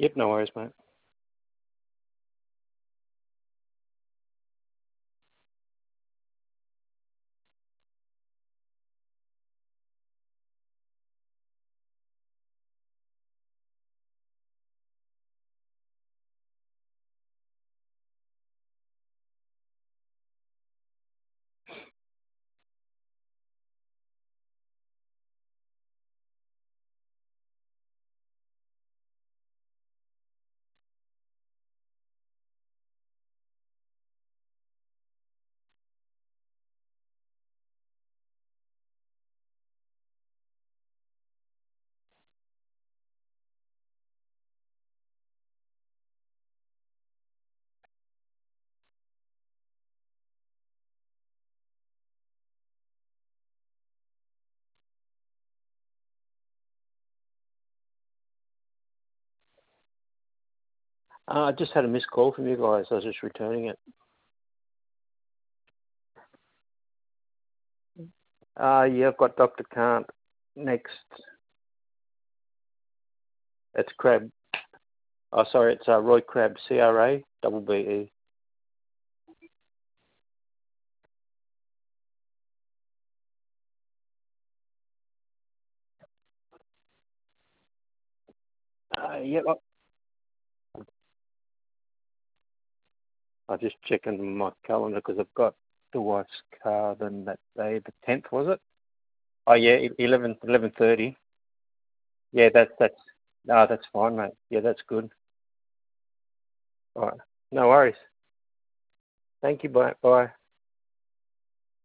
Yep, no worries, mate. I just had a missed call from you guys. I was just returning it. Yeah, I've got Dr. Kant next. It's Crab. Oh, sorry, it's Roy Crab, CRABBE. Yeah, I'm just checking my calendar because I've got the wife's car then that day, the 10th, was it? Oh, yeah, 11:30. Yeah, that's fine, mate. Yeah, that's good. All right. No worries. Thank you, bye. Bye.